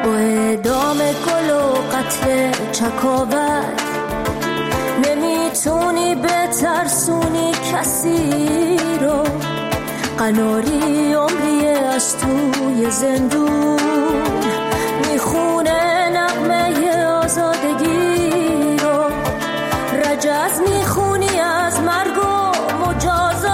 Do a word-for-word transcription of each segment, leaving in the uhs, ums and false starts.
با اعدام گل و قتل چکاور نمیتونی بترسونی کسی رو. قناری عمری از توی زندون میخونه نغمه آزادگی رو. رجز میخونی از مرگ و مجازات،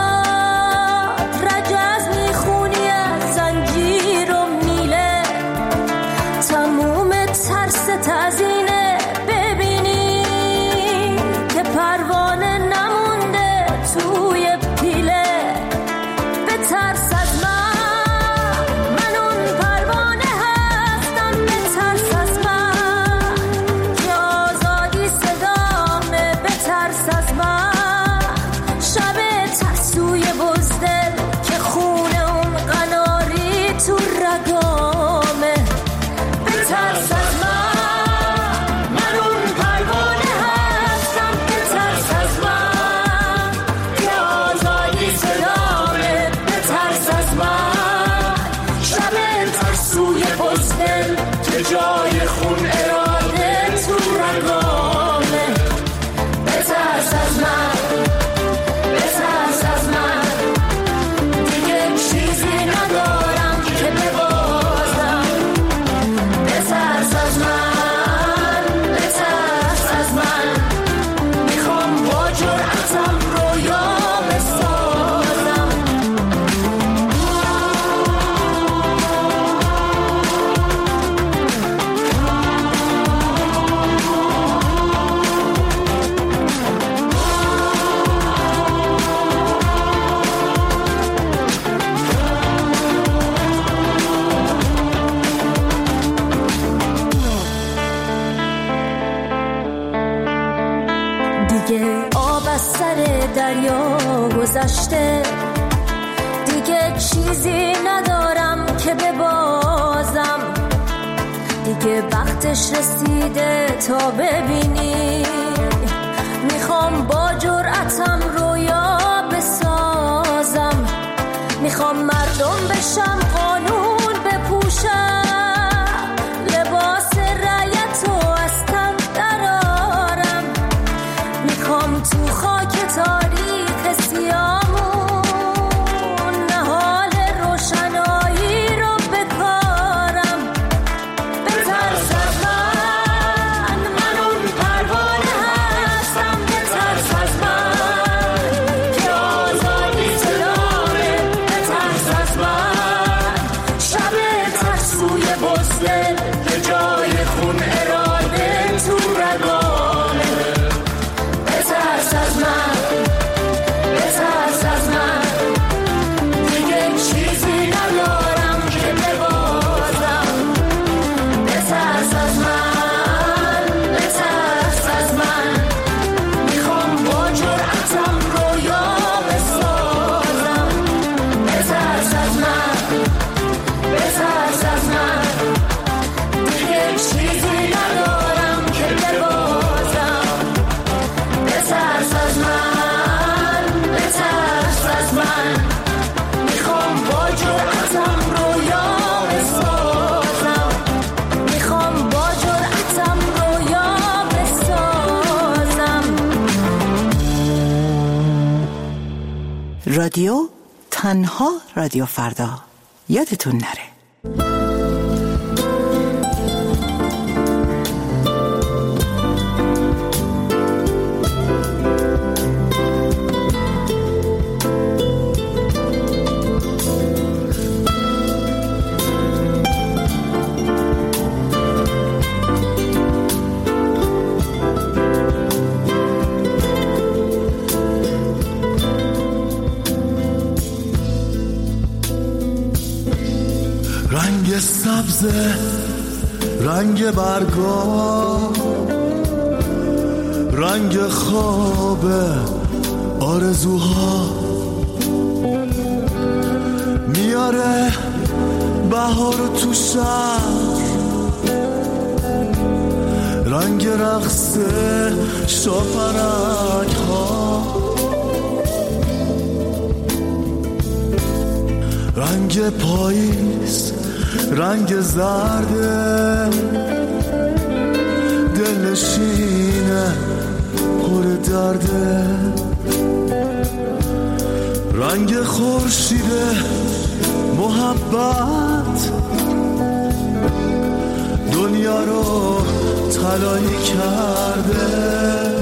رجز میخونی از زنجیر و میله. تموم ترس تزینه ببینی که پروانه نمونده توی پیله. به ترس از من، من اون پروانه هستم. به ترس از من که آزادی صدامه. به ترس از من شب ترسوی بزدل که خونه اون قناری تو رگامه. به ترس از من، من اون پروانه هستم. به ترس از من که آزادی صدامه. به ترس از من شب ترسوی بزدل که جای خون اراده تو رگامه. به ترس از من، به ترس از من دیگه چیزی ندارم که ببازم. به ترس از من، به ترس از من میخوام با جرأتم رویا بسازم. دیگه آب از سر دریا گذشته، دیگه چیزی ندارم که ببازم. دیگه وقتش رسیده تا ببینی میخوام با جرأتم رویا بسازم. میخوام مردم بشم، قانون بپوشم، لباس رعیتو از تن درارم. میخوام تو خاک تاریخ سیامون نهال روشنایی رو بکارم. به ترس از من، من اون پروانه هستم. به ترس از من که آزادی صدامه. به ترس از من شب ترسوی بزدل که جای خون اراده تو رگامه. به ترس از من، به ترس از من دیگه چیزی ندارم که ببازم. به ترس از من، به ترس از من میخوام با جرأتم رویا بسازم. به ترس از من، به ترس از من دیگه چیزی ندارم که ببازم. به ترس از من، به ترس از من میخوام با جرأتم رویا بسازم. میخوام با جرأتم رویا بسازم. رادیو تنها رادیو فردا، یادتون نره. رنگ سبز، رنگ برگا، رنگ خواب آرزوها میاره بهار تو شهر. رنگ رقص شاپرک ها، رنگ پاییز رنگ زرده دلنشینه پر درده، رنگ خورشیده محبت دنیا رو طلایی کرده.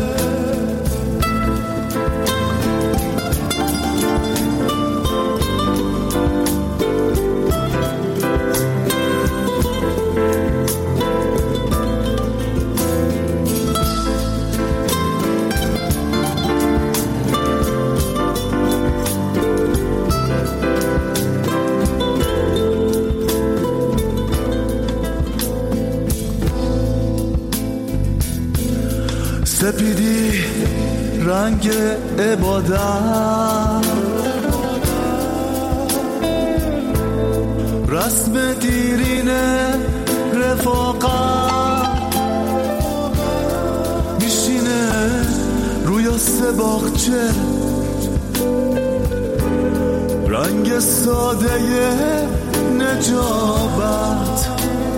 سپیدی رنگ عبادت، رسم دیرین رفاقت، میشینه روی سه باغچه، رنگ ساده نجابت،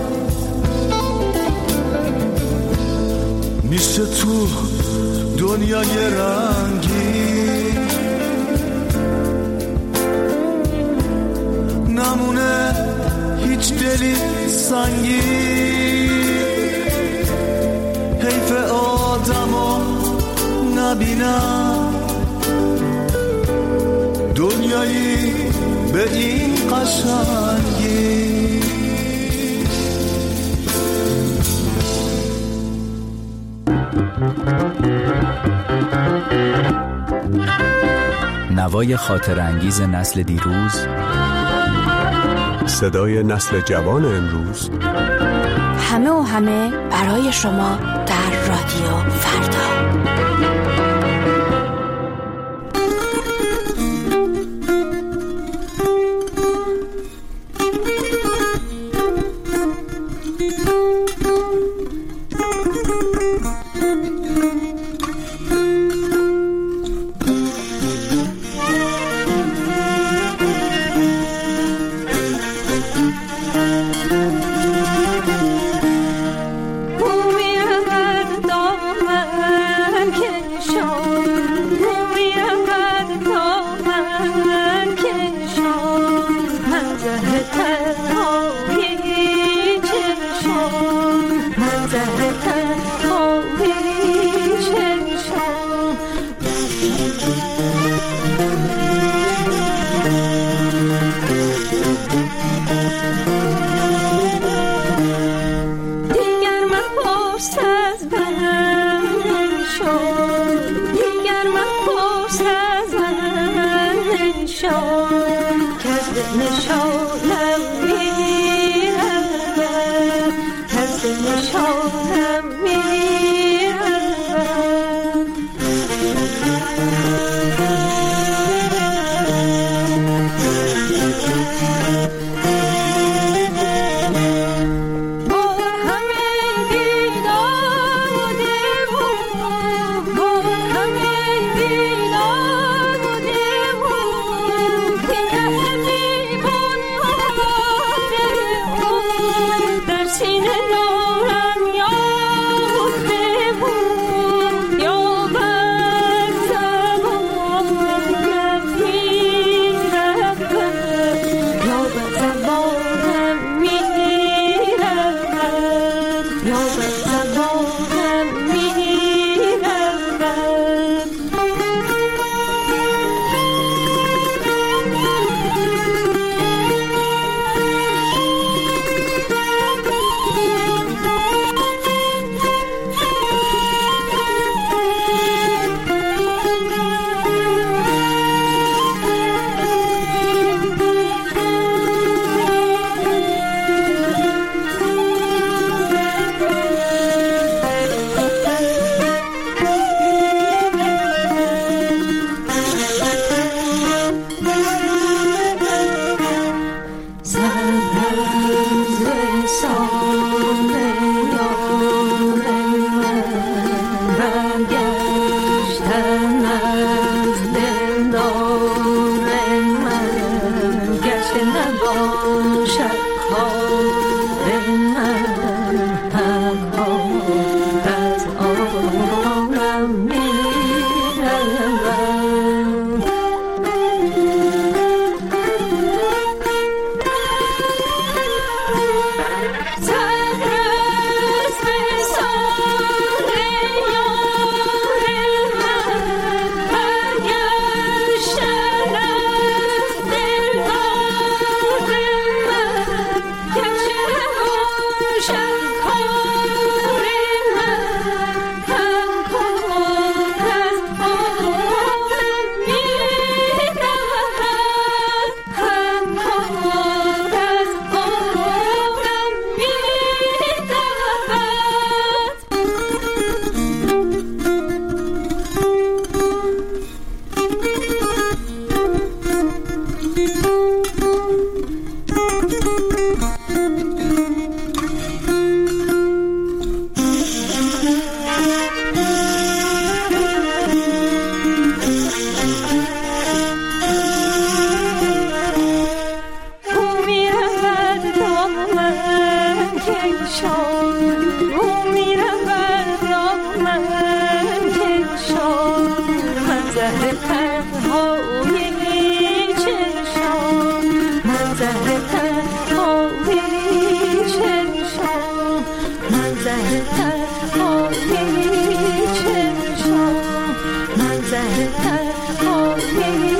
میشه تو دنیای رنگی نمونه هیچ دلی سنگی، حیف آدمو نبینم دنیایی به این قشنگی. نوای خاطرانگیز نسل دیروز، صدای نسل جوان امروز، همه و همه برای شما در رادیو فردا. چشم رو میرم بر راه من چشم من زهر تنهای چشم من زهر تنهای چشم من زهر تنهای چشم من زهر تنهای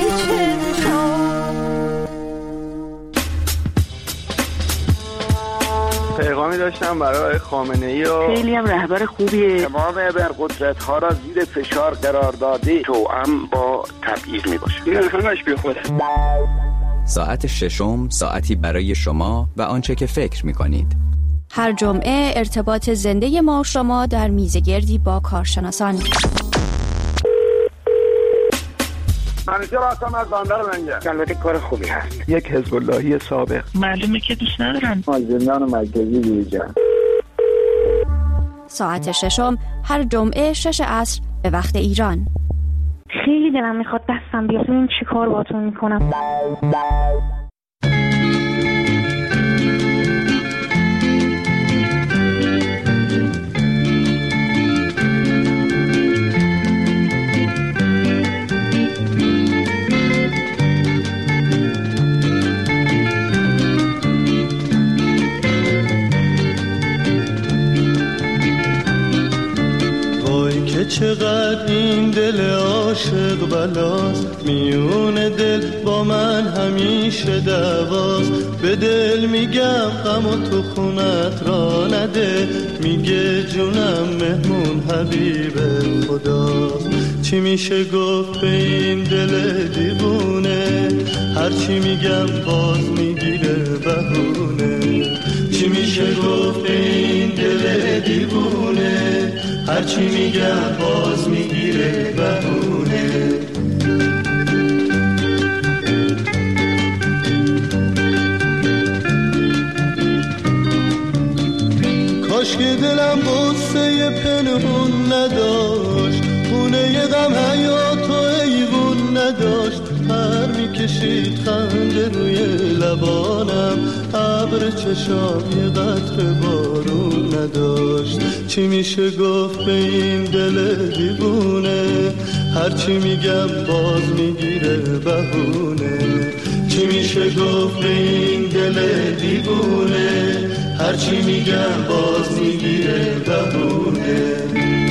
پیغامی داشتم برای خامنه‌ای و خیلی هم رهبر خوبیه. تمام ابرقدرت ها را زیر فشار قرار داده توأم با تبعیض می باشه. این همش بی خوده. ساعت ششم، ساعتی برای شما و آنچه که فکر می کنید. هر جمعه ارتباط زنده ما و شما در میزگردی با کارشناسان. منیجر آسام از باندر منگه. البته کار خوبی هست. یک حزب اللهی سابق. معلومه که دوست ندارم. زندان مرکزی دیجان. ساعت ششم هر جمعه شش عصر به وقت ایران. خیلی دلم میخواد دستم بیاد ببینم چی کار باهاتون میکنم. چقدر این دل عاشق بلاست، میون دل با من همیشه دعواست. به دل میگم غم و تو خونت را نده، میگه جونم مهمون حبیب خداست. چی میشه گفت به این دل دیوونه، هرچی میگم باز میگیره بهونه. چی میشه گفت به این دل دیوونه، هرچی میگم باز میگیره بهونه. کاش که دلم غصه پنهون نداشت، خونه ی غم حیات و ایوون نداشت. پر میکشید خنده روی لبانم، ابر چشام یه قطره بارون نداشت. چی میشه گفت به این دل دیوونه، هرچی میگم باز میگیره بهونه. چی میشه گفت به این دل دیوونه، هرچی میگم باز میگیره بهونه.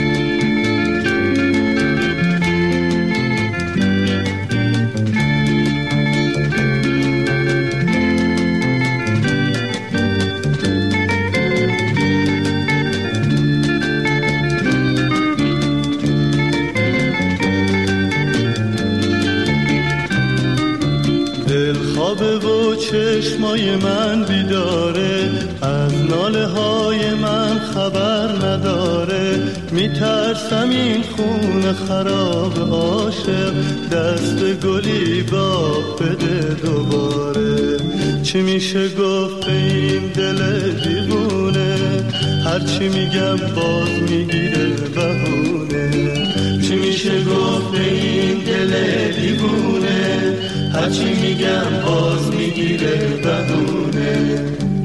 چشمای من بیداره، از ناله های من خبر نداره. میترسم این خون خراب عاشق، دست گلی باغ بده دوباره. چی میشه گفت به این دل دیوونه، هرچی میگم باز میگیره بهونه. چی میشه گفت به این دل دیوونه، هرچی میگم باز میگیره بهونه.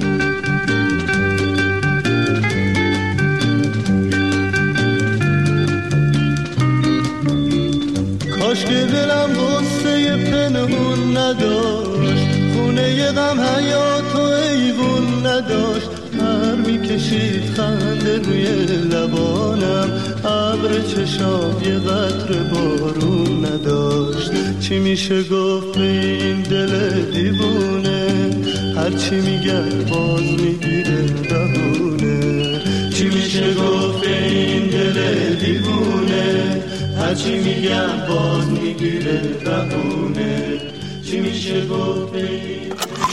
کاش که دلم غصه پنهون نداشت، خونه ی غم حیات و ایوون نداشت. پر میکشید خنده روی لبانم، ابر چشام یه قطره بارون نداشت. چی میشه گفت به این دل دیوونه، هرچی میگم باز میگیره بهونه. چی میشه گفت به این دل دیوونه، هرچی میگم باز میگیره بهونه. چی میشه گفت به این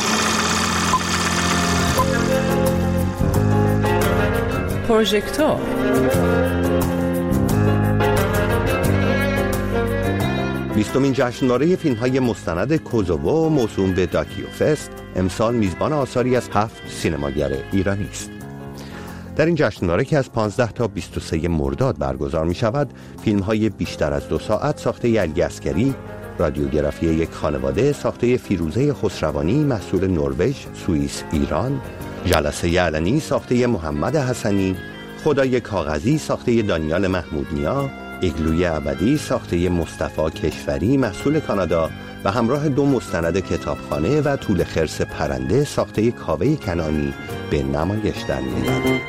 پروژکتور بیستمین جشنواره فیلم‌های مستند کوزوو موسوم به داکیو فست امسال میزبان آثاری از هفت سینماگر ایرانی است. در این جشنواره که از پانزده تا بیست و سوم مرداد برگزار می شود، فیلم‌های بیشتر از دو ساعت ساخته علی عسگری، رادیوگرافی یک خانواده ساخته فیروزه خسروانی محصول نروژ، سوئیس، ایران جلسه علنی ساخته محمد حسنی، خدای کاغذی ساخته دانیال محمودنیا، ایگلوی ابدی ساخته مصطفی کشوری محصول کانادا و همراه دو مستند کتابخانه و طول خرس پرنده ساخته کاوه کنانی به نمایش در می‌آید.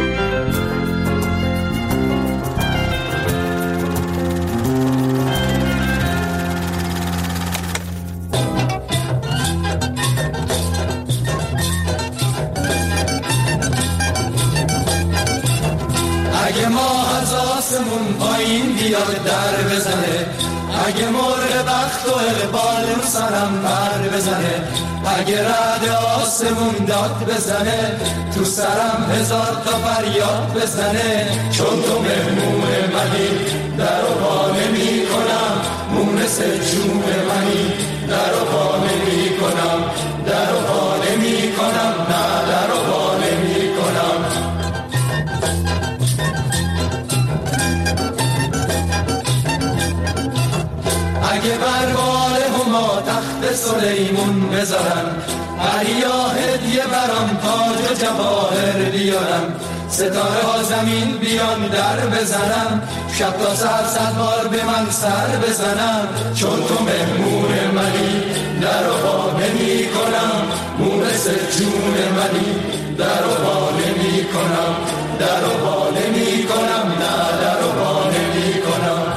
اگه ماه از آسمون پایین بیاد در بزنه، اگه مرغ بخت و اقبال سرم پر بزنه، اگه رعد آسمون داد بزنه، تو سرم هزار تا فریاد بزنه، چون تو مهمون منی در و با نمی کنم، مونس جون منی در و با نمی کنم، در و با نمی کنم، نه در و با نمی کنم. اگه بر بال هما تخت سلیمون بذارن، عریا هدیه برام تاج و جواهر بیارم، ستاره ها زمین بیان در بزنم، شب تا سر صد بار به من سر بزنم، چون تو مهمون منی در و با نمی کنم، مونس جون منی در و با نمی کنم، در و با نمی کنم، نه در و با نمی کنم.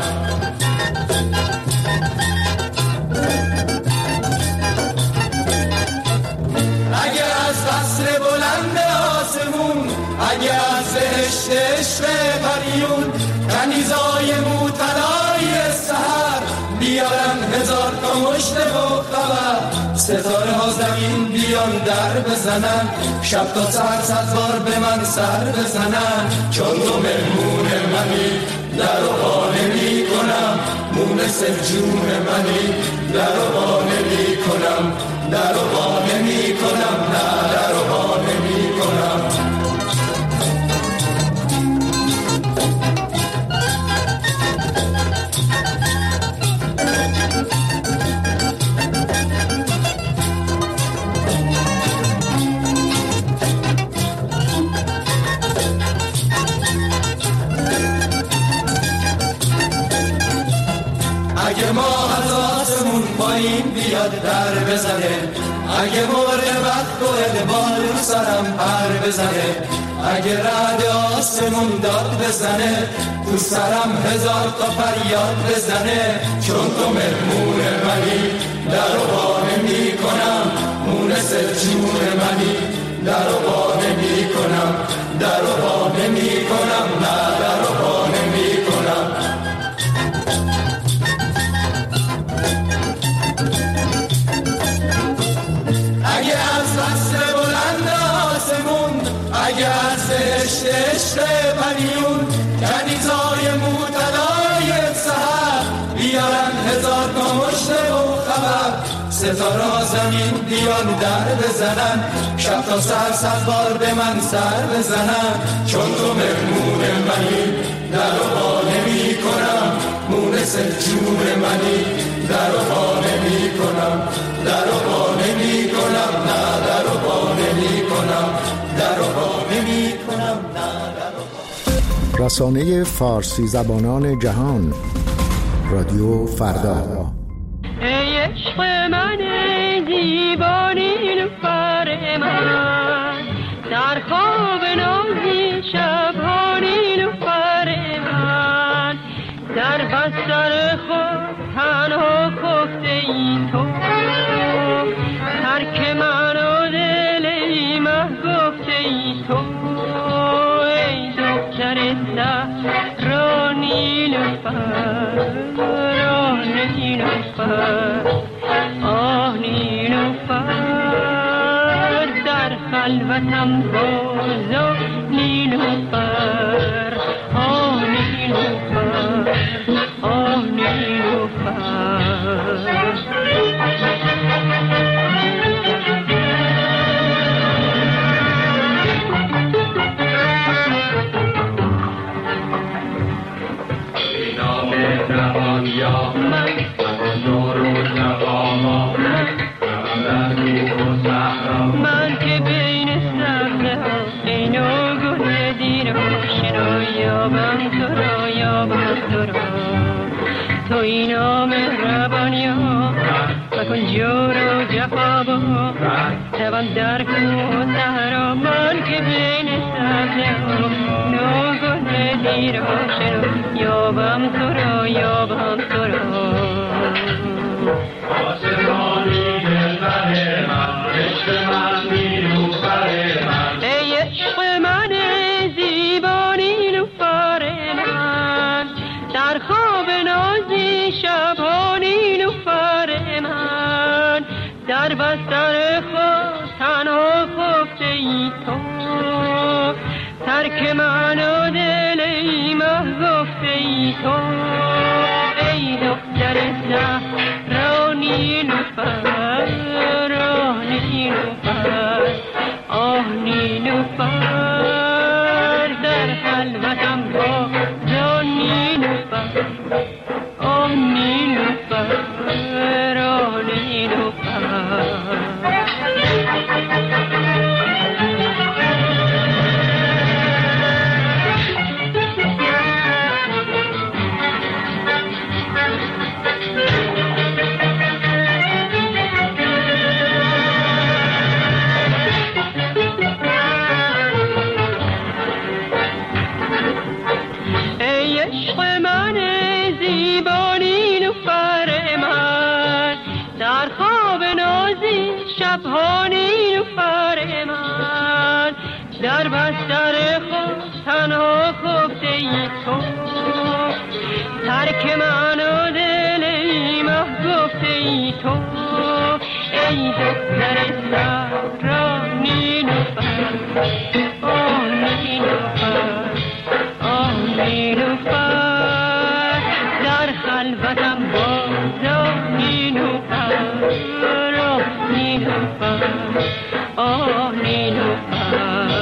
اگه از قصر بلند آسمون، اگه از بهشت عشق پریون، کنیزای موطلای سحر بیارن هزار تا مشت و خبر، ستاره ها زمین بیان در بزنن، شب تا سر صد بار به من سر بزنن، چون تو مهمون منی در و با نمی کنم، مونس جون منی در و با نمی کنم، در و با نمی کنم، نه در و با نمی کنم. اگه ماه از آسمون پایین بیاد در بزنه، اگه مرغ بخت و اقبال رو سرم پر بزنه، اگه رعد آسمون داد بزنه، تو سرم هزار تا فریاد بزنه، چون تو مهمون منی در و با نمی کنم، مونس جون منی در و با نمی کنم، در و با نمی کنم، نه در و با نمی کنم. اگه از قصر بلند آسمون، اگه از بهشت عشق پریون، کنیزای موطلای سحر بیارن هزار تا مشت و خبر، ستاره ها زمین بیان در بزنن، شب تا سر صد بار به من سر بزنن، چون تو مهمون منی در و با نمی کنم، مونس جون منی در و با نمی کنم، در و با نمی کنم، نه در و با نمی کنم، در و با نمی کنم، نه در و با. رسانه فارسی زبانان جهان، رادیو فردا. ای عشق من دیوانی لفر من، در خواب نازی شبانی لفر من، در بستر خود تنها خفته این تو، ترک من و دل ایمه گفته این تو، ای دختر زهرانی لفر، آه نیلوفر، آه نیلوفر، در خلوتم باز و نیلوفر، آه نیلوفر، آه نیلوفر. من که بین سر را یابم تو را یابم تو را توی نام ربانیا مکن جور و جفا با توان در کن سهرا من که بین سبزه نو گل دیر و شنو یابم تو را یابم تو را آسمانی دلبر من عشق من نیلوفر من ای عشق من زیبانی نیلوفر من در خواب نازی شبها نیلوفر من در بستر خود تنها خفته ای تو ترک من و دل ای محگفته ای تو ای دختر زهرا نیلوفر آه نیلوفر آه نیلوفر در خلوتم با جان نیلوفر آه نیلوفر آه نیلوفر شبها نیلوفر من در بستر خود تنها خفته ای تو ترک من و دل ای محگفته ای تو ای دختر زهرا نیلوفر آه نیلوفر آه نیلوفر در خلوتم باز نیلوفر نیلوفر آه نیلوفر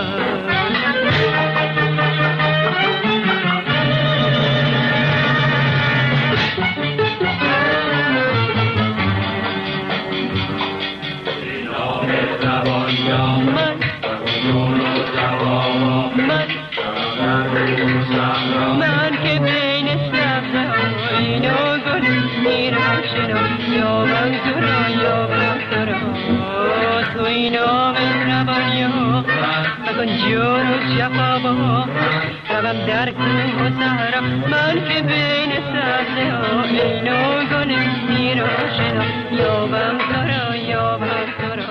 من که بین سبزه های نو گل میرم شنو یابم تو را یابم تو را توی نام ربانیا مکن جور و جفا با روم در کوه و صحرا من که بین سبزه های نو گل میرم شنو یابم تو را یابم تو را.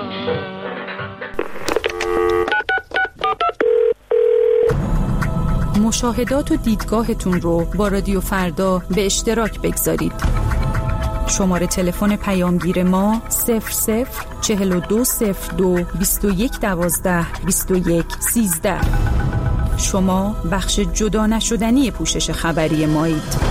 مشاهدات و دیدگاهتون رو با رادیو فردا به اشتراک بگذارید. شماره تلفن پیامگیر ما صفر صفر چهل و دو صفر دو بیست و یک دوازده بیست و یک سیزده. شما بخش جدا نشدنی پوشش خبری مایید.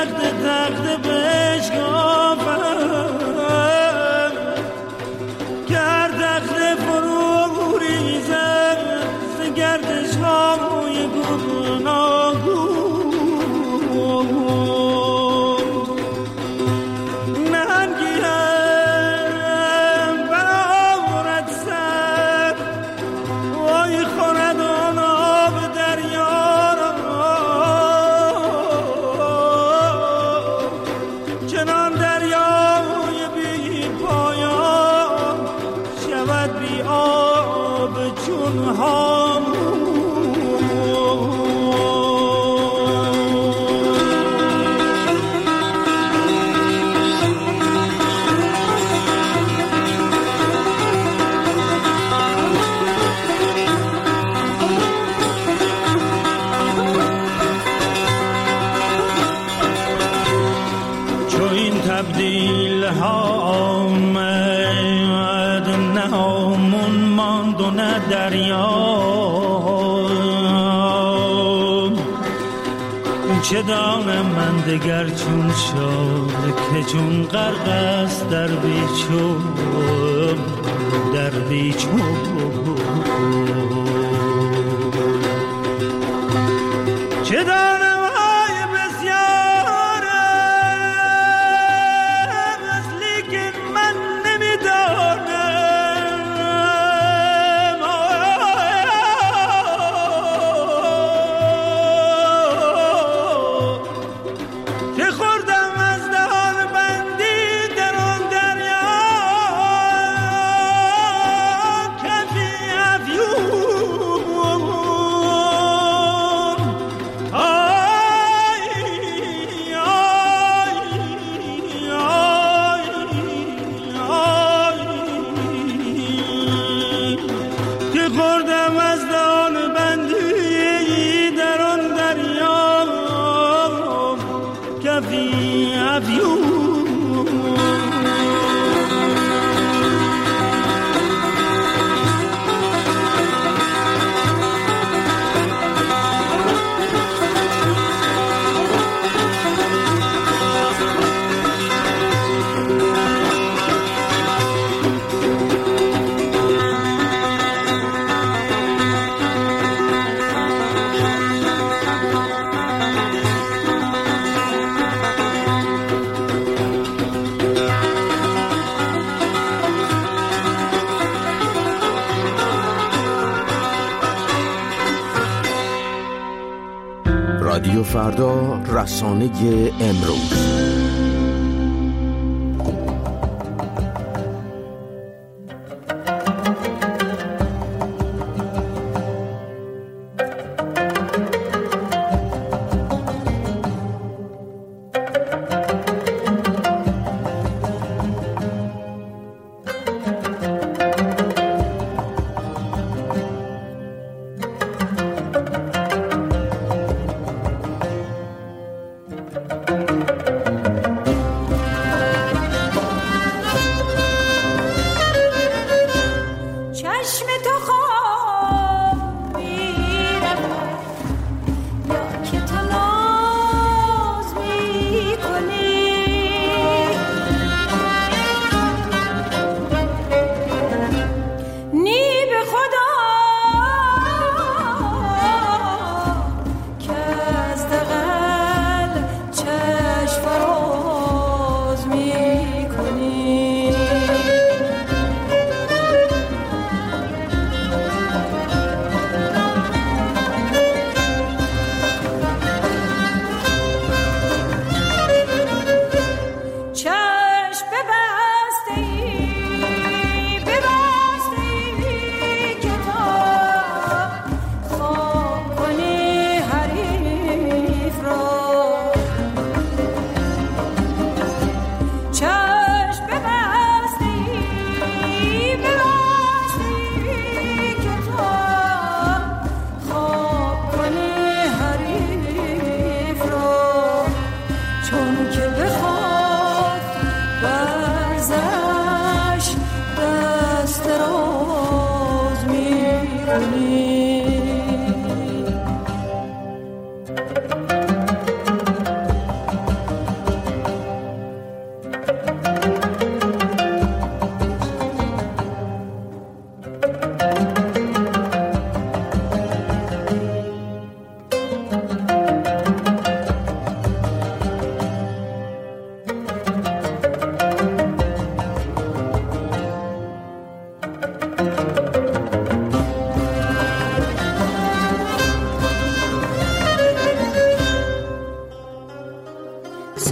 تخت تخت بشکافم گر تخت فرو ریزم ز گردش های گناهگو تبدیل ها آمد نه همون ماند و نه دریا چه دانم من دگر چون شد که چون غرق است در بیچو در بیچو چه دانم رادیو فردا، رسانه امروز.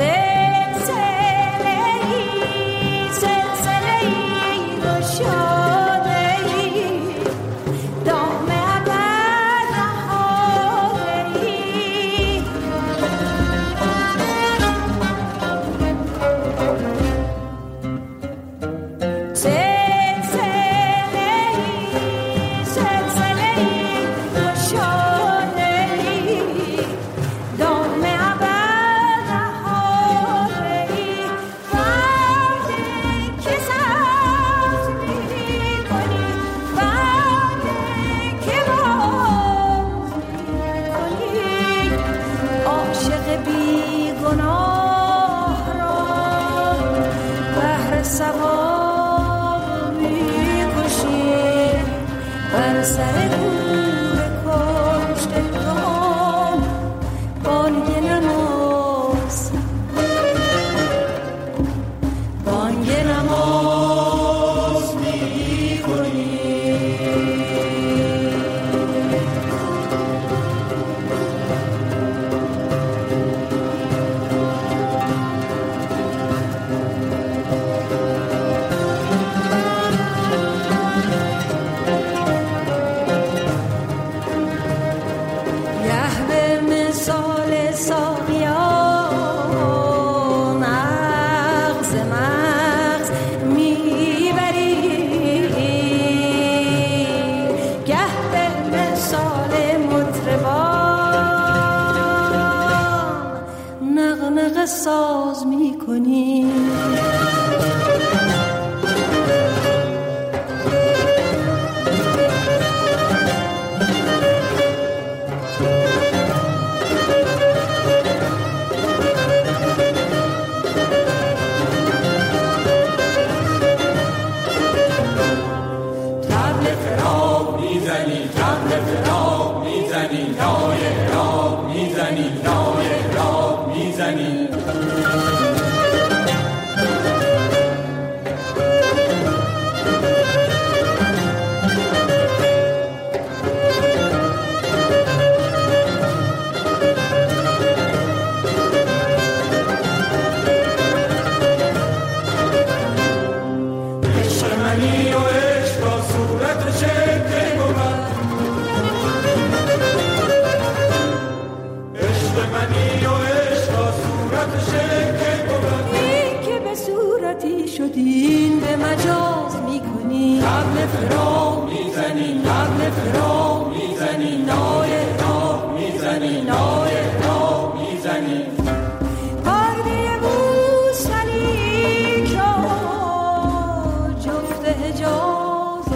ساز میکنی شدین به مجاز میکنی قبل فراق میزنی قبل فراق میزنی نای راه میزنی نای راه میزنی پرده بوسنی که جفت حجاز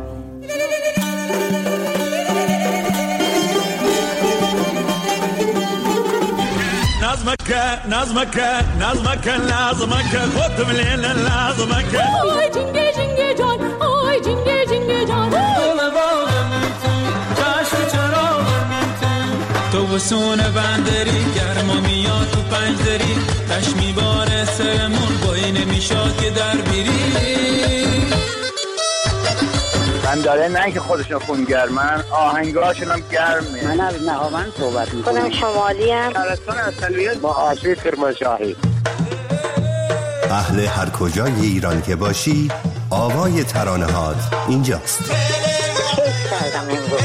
نظمك نظمك نظمك لازمك خد من لازمك آی جنگه جنگه جان آی جنگه جنگه جان دل باغم تو چشم چراغم تو تو وسون بندری گرما میاد تو پنجدری تش میباره سرمون بایی نمیشاد که در بیری من داره نه که خودشون خونگرمن آهنگاشون هم گرمه. من از نهاوند صحبت میکنم. خودم شمالی هم شهرستان اصلیت با آشوی کرمانشاهی. اهل هر کجای ایران که باشی آوای ترانه هات اینجاست. کیف کردم امروز.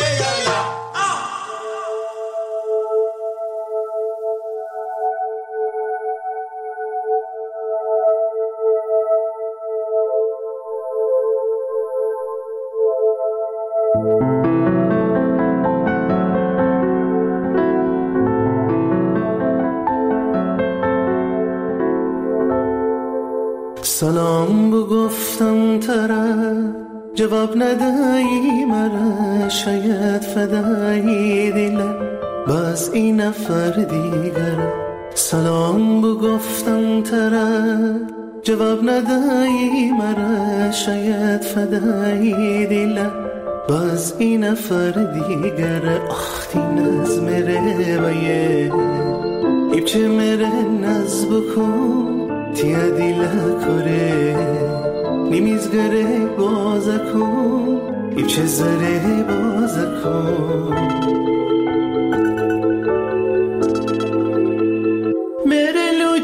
سلام بگفتم طرف جواب ندهی مرا شاید فدایی دلم باز این نفر دیگر سلام بگفتم طرف جواب ندهی مرا شاید فدایی دلم باز این نفر دیگر آختی نز مره بایه ایبچه مره نز بکن تیا دیلا کره نمیزگره بازا کن ایبچه زره بازا کن مره لوچ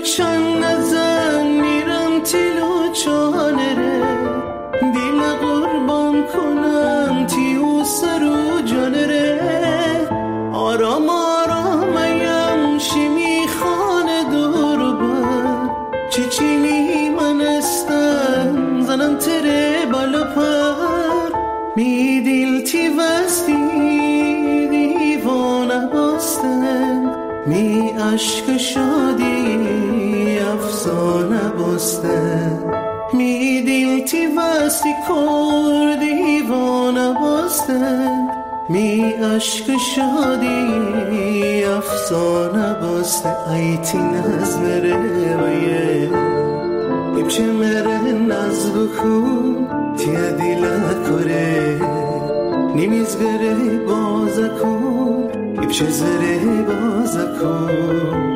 چند نزن میرم تیلو چانره دیل قربان کنم تیو سرو جانره آرام آرام ایم شیمی خانه دور بر چیچینی من استم زنم تره بالا پر می دیل تی وستی دیوانه باستن می عشق شادی افسانه باستن می دیل تی وستی کر دیوانه باستن می عشق شادی افسانه باسته ایتی نزمره ویه ایمچه مره نزبو کن تیه دیله کره نیمیزگره بازه کن ایمچه زره بازه کن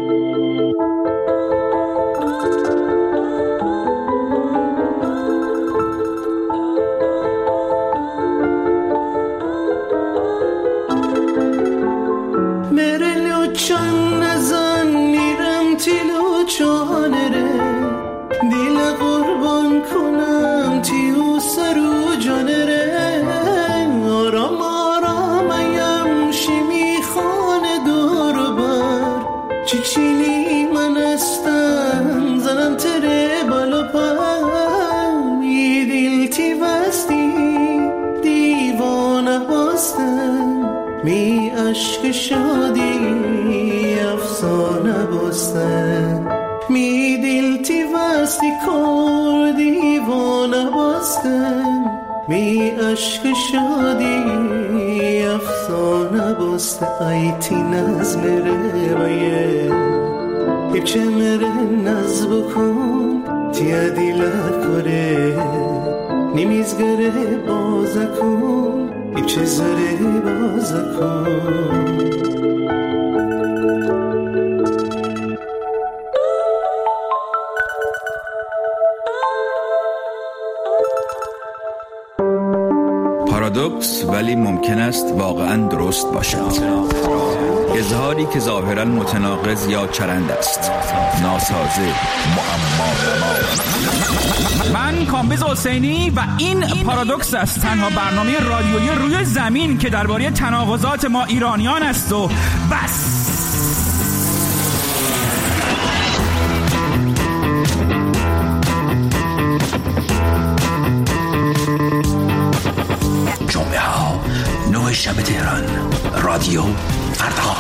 می عشق شادی افسانه باستن می دل تی وستی کر دیوانه باستن می عشق شادی افسانه باسته ایتی نزمره ویه ایبچه مره نزبو کن تیه دیله کره نیمیزگره بازه کن ایبچه زره بازه کن پارادوکس ولی ممکن است واقعاً درست باشد. اظهاری که ظاهراً متناقض یا چرند است، ناسازه، معما. من کامبیز حسینی و این پارادوکس است، تنها برنامه رادیویی روی زمین که درباره تناقضات ما ایرانیان است و بس. جمعه ها نه شب تهران، رادیو فردا.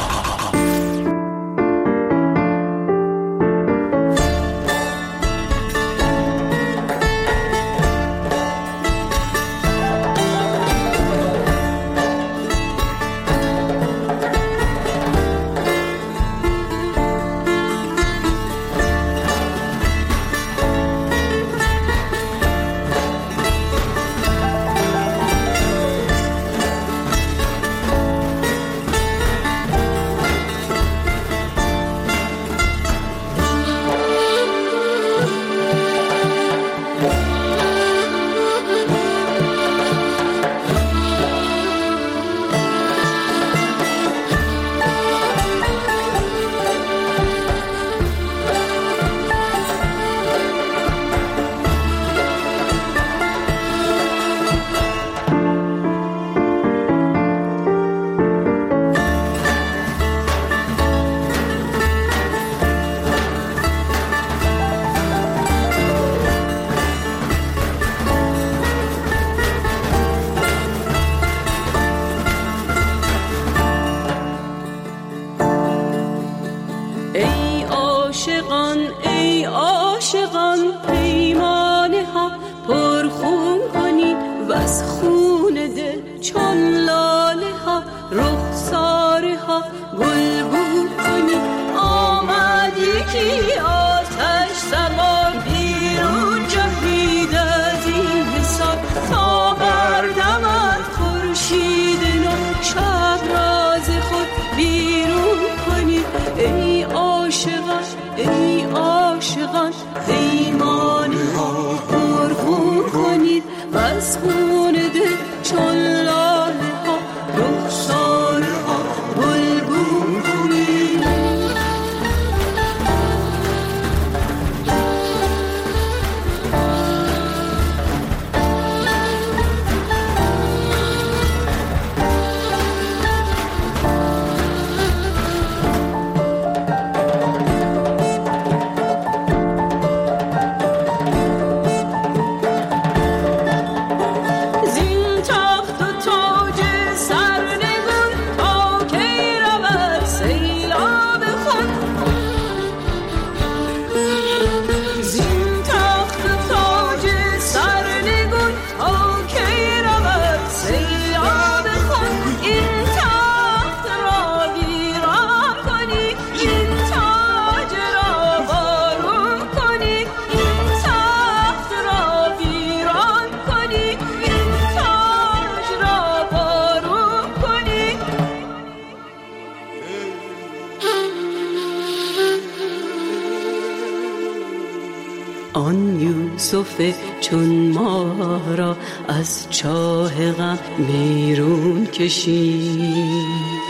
آن یوسف چون ما را از چاه غم بیرون کشید.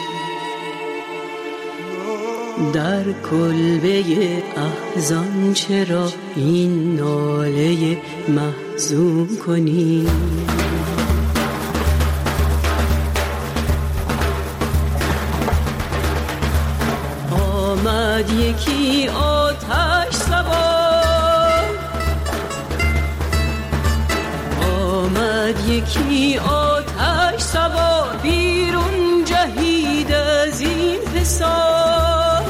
در کلبه احزان چرا این ناله محزون کنی؟ آمد یکی آتش سوار، آمد یکی آتش سوار، بیرون جهید از این حصار.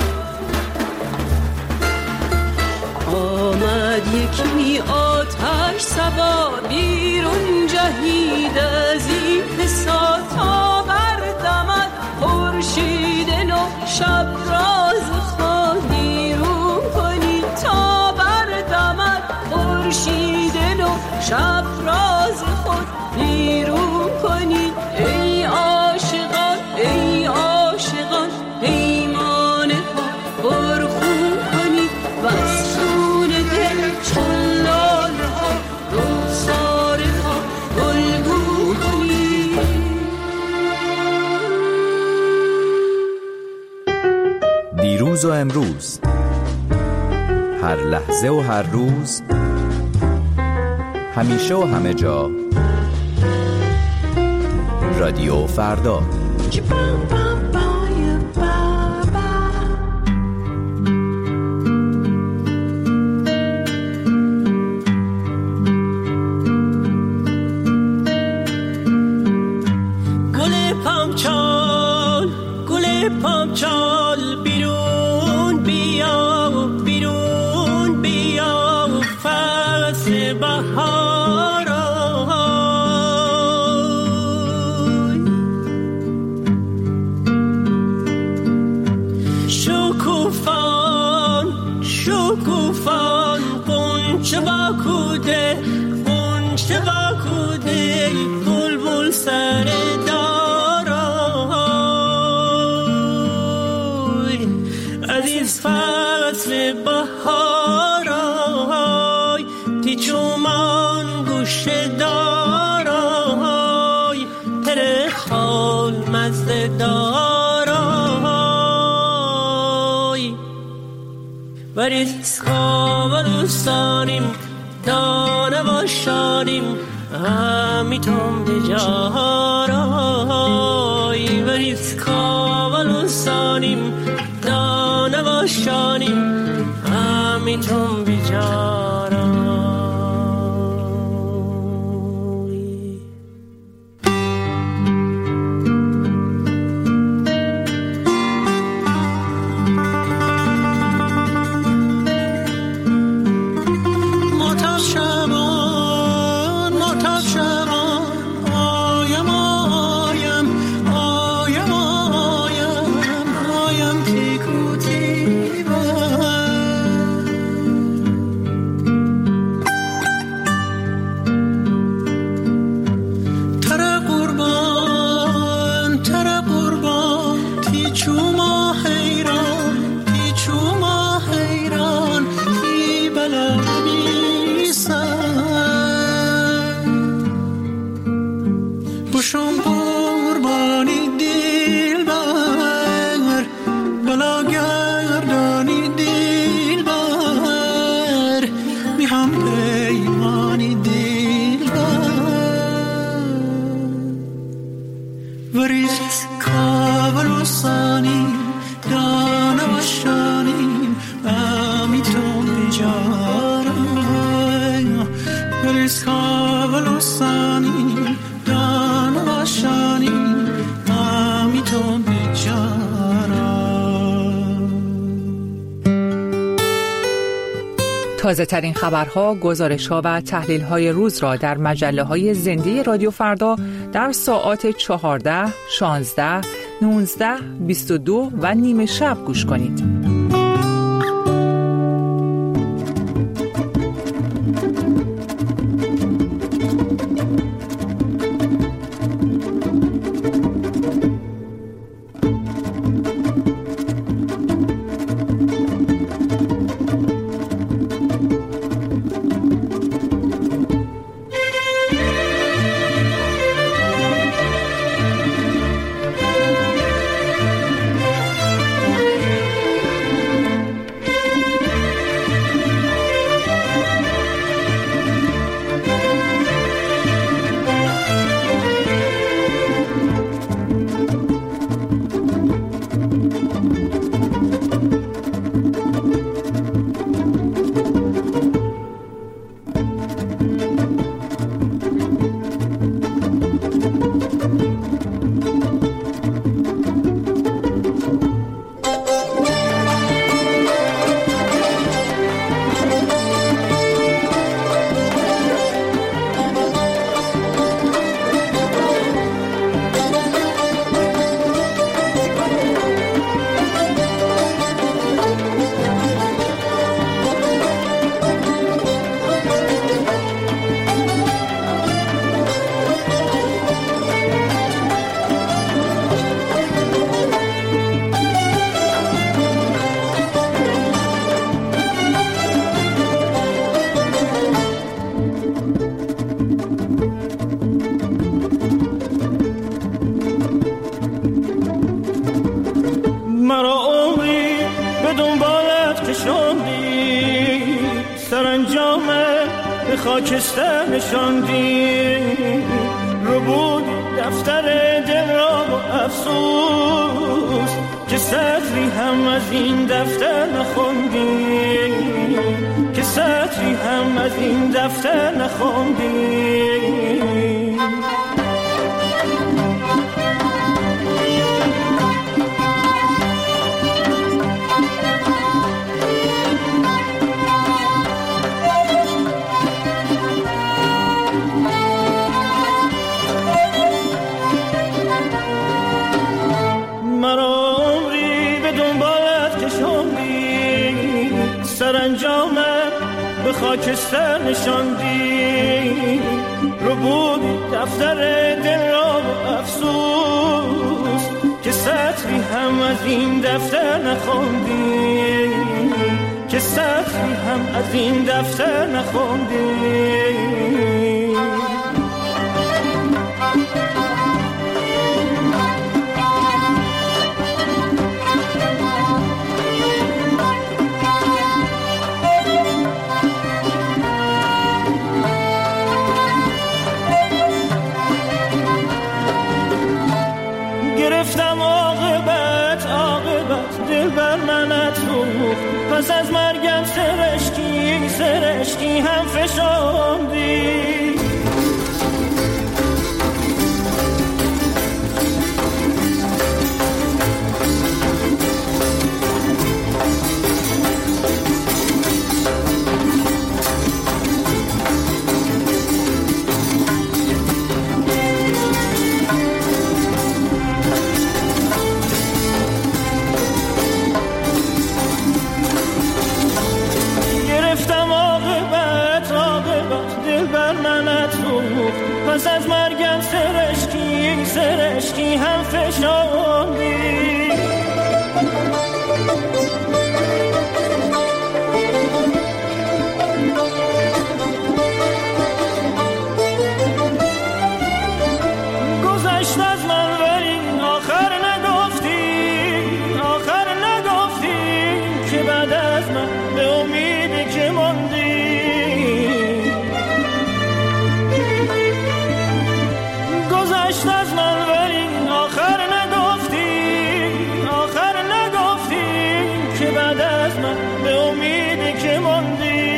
آمد یکی آتش سوار، بیرون جهید از این حصار. تا بردمد خورشید نو شب راز خود بیرون کنی. تا بردمد خورشید نو شب راز خود بیرون کنی. ای عاشقان ای عاشقان پیمانه ها برخون کنی و از خون دل چون لاله ها رخساره ها گلگون کنی. دیروز و امروز، هر لحظه و هر روز، همیشه و همه جا، رادیو فردا. گل پامچال گل پامچال بیرون بیا بیرون بیا فصل بهار آی. شکوفان شکوفان غنچه با کوده غنچه با کوده بلبل سر دار آی. عزیز فصل بهار آی، تی چومان گوشه دار آی، تر خال مزده دار آی. وریز خواب دوستانیم دانه باشانیم همیتون بجار آی. وریز خواب دوستانیم دانه باشانیم همیتون بجار آی. معتاد شبان معتاد شبان آیم آیم آیم آیم آیم تیکو تیبه. تر قربان تر قربان تی چوما حیران تی چوما حیران تی بلا بشم قربانی دل بر بلا گردانی دل بر میهم پیمانی دل بر. وریز کابل و سانیم دانه و شانیم امیتون بجارم. وریز کابل و سانیم دانه و شانیم امیتون بجارم. تازه ترین خبرها، گزارش‌ها و تحلیل‌های روز را در مجله‌های زنده رادیو فردا در ساعات چهارده، شانزده، نوزده، بیست و دو و نیمه شب گوش کنید. خاکستر نشاندی، رو بود دفتر دل را و افسوس که سطری هم از این دفتر نخوندی، که سطری هم از این دفتر نخوندی. سرانجامم به خاکستر نشاندی، رو بود دفتر دل را و افسوس که سطری هم از این دفتر نخوندی، که سطری هم از این دفتر نخوندی. گرفتم عاقبت عاقبت دل بر منت سوخت، پس از مرگم سرشکی سرشکی هم فشاندی. پس از مرگم سرشکی سرشکی هم فشاندی. گذشت از من ولی آخر نگفتی، آخر نگفتی که بعد از من به امیدی که ماندی. گذشت از من ولی آخر نگفتی، آخر نگفتی که بعد از من به امیدی که ماندی.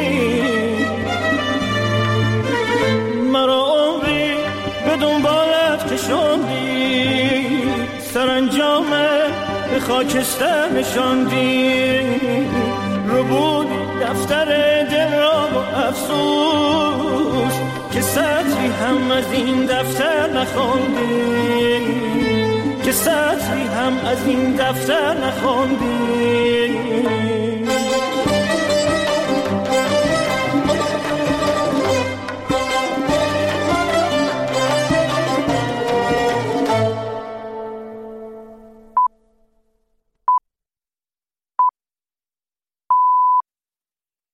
مرا عمری به دنبالت کشاندی، سرانجامم به خاکستر نشاندی، رو بود دفتر دل را و افسوس که سطری هم از این دفتر نخوندی، که سطری هم از این دفتر نخوندی.